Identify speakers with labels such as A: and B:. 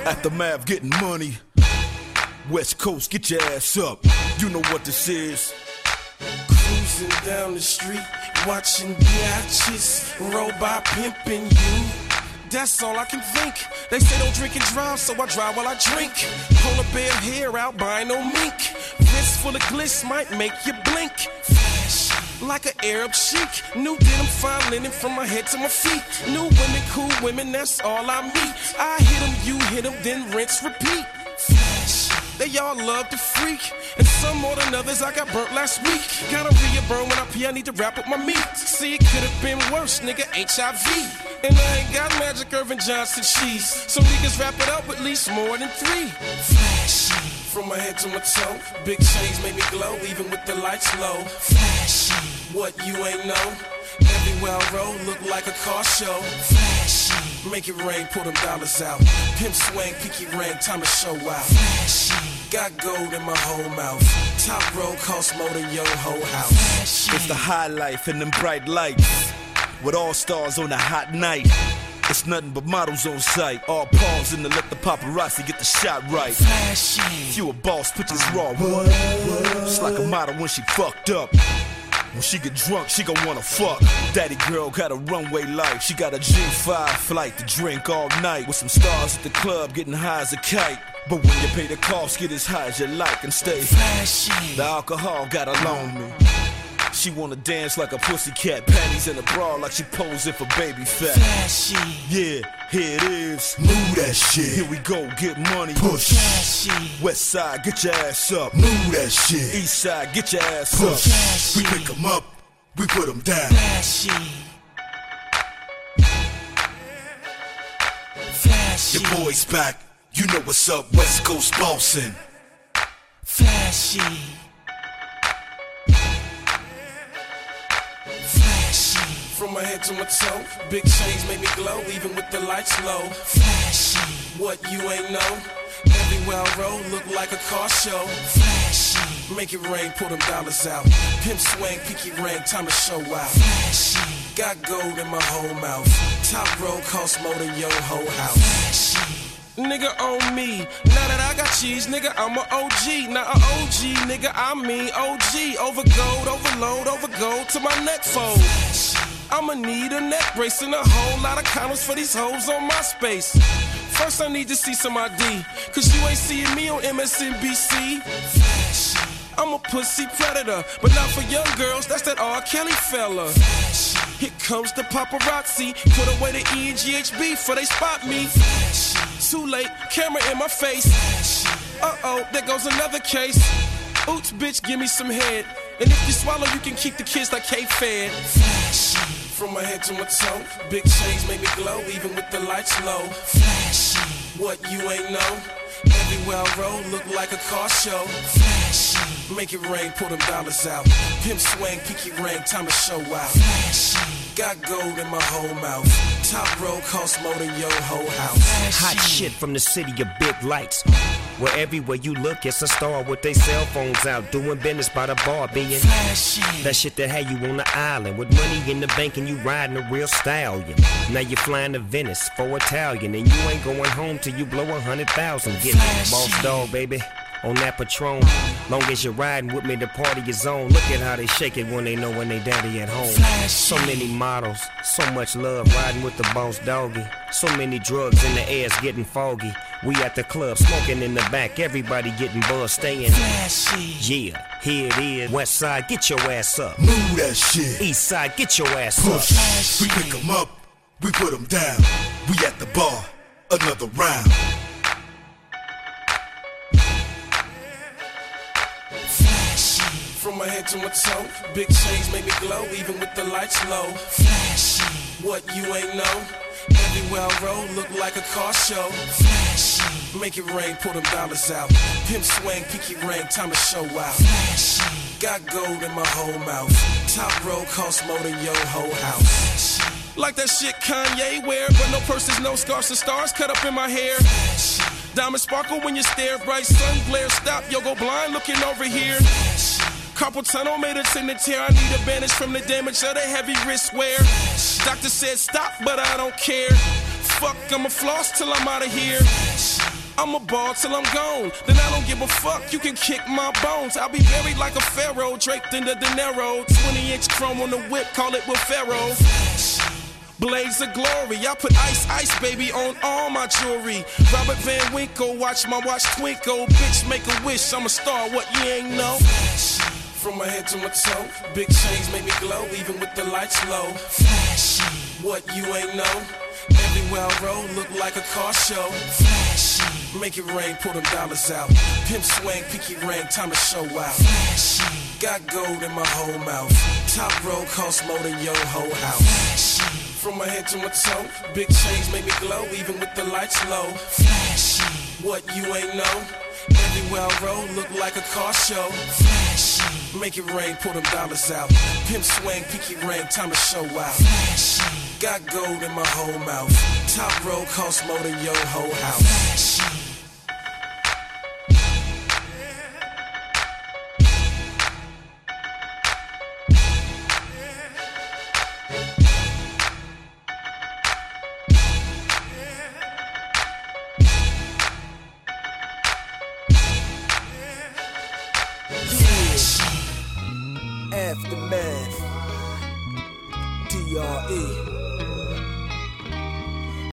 A: Aftermath getting money. West Coast, get your ass up. You know what this is.
B: Cruising down the street, watching biatches roll by, pimping you. That's all I can think. They say don't drink and drive, so I drive while I drink. Polar bear hair out, buying no mink. Wrist full of gliss might make you blink. Flash like an Arab chic. New denim, fine linen from my head to my feet. New women, cool women, that's all I meet. I hit them, you hit them, then rinse, repeat. Flash, they all love to freak. And some more than others, I got burnt last week. Gonorrhea burn when I pee, I need to wrap up my meat. See, it could have been worse, nigga, HIV. And I ain't got magic Irvin Johnson cheese. So niggas wrap it up with at least more than 3. Flashy, from my head to my toe. Big chains make me glow, even with the lights low. Flashy, what you ain't know. Everywhere I roll, look like a car show. Flashy, make it rain, pull them dollars out. Pimp swing, pinky ring, time to show out. Flashy, got gold in my whole mouth. Top row cost more than your whole house. Flashy.
A: It's the high life and them bright lights. With all stars on a hot night. It's nothing but models on sight. All palms in to let the paparazzi get the shot right.
B: Flashy.
A: You a boss, pictures raw. What? It's like a model when she fucked up. When she get drunk, she gon' wanna fuck. Daddy girl got a runway life. She got a G5 flight to drink all night. With some stars at the club, getting high as a kite. But when you pay the cost, get as high as you like and stay
B: flashy.
A: The alcohol got her on me. She wanna dance like a pussycat, panties in a bra like she posing for baby fat.
B: Flashy.
A: Yeah, here it is.
C: Move that shit.
A: Here we go, get money.
C: Push.
B: Flashy.
A: West side, get your ass up.
C: Move that shit.
A: East side, get your ass
C: Push.
A: up.
B: Flashy.
C: We pick 'em up, we put 'em down.
B: Flashy. Flashy.
C: Your boy's back, you know what's up, West Coast bossin'.
B: Flashy. From my head to my toe, big chains make me glow, even with the lights low. Flashy, what you ain't know. Everywhere I roll, look like a car show. Flashy, make it rain, pull them dollars out. Pimp swing, pinky ring, time to show out. Flashy, got gold in my whole mouth. Top row cost more than your whole house. Flashy, nigga on me. Now that I got cheese, nigga, I'm a OG. Not a OG, nigga, I mean OG. Over gold, overload, over gold to my neck fold. I'ma need a neck brace and a whole lot of condoms for these hoes on my space. First I need to see some ID, cause you ain't seeing me on MSNBC. I'm a pussy predator, but not for young girls, that's that R. Kelly fella. Here comes the paparazzi, put away the E and GHB before they spot me. Too late, camera in my face. Uh-oh, there goes another case. Oops, bitch, give me some head. And if you swallow, you can keep the kids like K-Fed. Flashy. From my head to my toe, big chains make me glow, even with the lights low. Flashy. What you ain't know. Everywhere I roll, look like a car show. Flashy. Make it rain, pull them dollars out. Pimp swing, pinky ring, time to show out. Flashy. Got gold in my whole mouth. Top row cost more than your whole house.
D: Hot shit from the city of big lights. Where everywhere you look, it's a star with their cell phones out, doing business by the bar, being
B: flashy.
D: That shit that had you on the island with money in the bank and you riding a real stallion. Now you're flying to Venice for Italian and you ain't going home till you blow 100,000. Getting boss dog, baby. On that Patron, long as you're riding with me, the party is on. Look at how they shake it when they know when they daddy at home.
B: Flashy.
D: So many models, so much love riding with the boss doggy. So many drugs in the air, it's getting foggy. We at the club, smoking in the back, everybody getting buzzed, staying
B: flashy.
D: Yeah, here it is. West side, get your ass up.
C: Move that shit.
D: East side, get your ass
C: Push.
D: up.
B: Flashy.
C: We pick 'em up, we put 'em down. We at the bar, another round.
B: From my head to my toe, big chains make me glow, even with the lights low. Flashy, what you ain't know. Everywhere I roll, look like a car show. Flashy, make it rain, pull them dollars out. Pimp swing, pinky ring, time to show out. Flashy, got gold in my whole mouth. Top row cost more than your whole house. Like that shit Kanye wear, but no purses, no scarves, and stars cut up in my hair. Diamond sparkle when you stare, bright sun glare. Stop, yo, go blind looking over here. Carpal tunnel made a tend to tear. I need a bandage from the damage of the heavy wrist wear. Doctor said stop, but I don't care. Fuck, I'ma floss till I'm out of here. I'm a ball till I'm gone. Then I don't give a fuck, you can kick my bones. I'll be buried like a pharaoh, draped in the dinero. 20-inch chrome on the whip, call it with Pharaoh. Blaze of glory, I put ice, baby, on all my jewelry. Robert Van Winkle, watch my watch twinkle. Bitch, make a wish, I'm a star, what you ain't know? From my head to my toe, big chains make me glow, even with the lights low. Flashy, what you ain't know? Everywhere I roll, look like a car show. Flashy, make it rain, pull them dollars out. Pimp swing, pinky ring, time to show out. Flashy, got gold in my whole mouth. Top row cost more than your whole house. Flashy, from my head to my toe, big chains make me glow, even with the lights low. Flashy, what you ain't know? Everywhere I roll, look like a car show. Flashy, make it rain, pull them dollars out. Pimp swing, pinky ring, time to show out. Flashy, got gold in my whole mouth. Top row cost more than your whole house. Flashy.
E: Aftermath, DRE.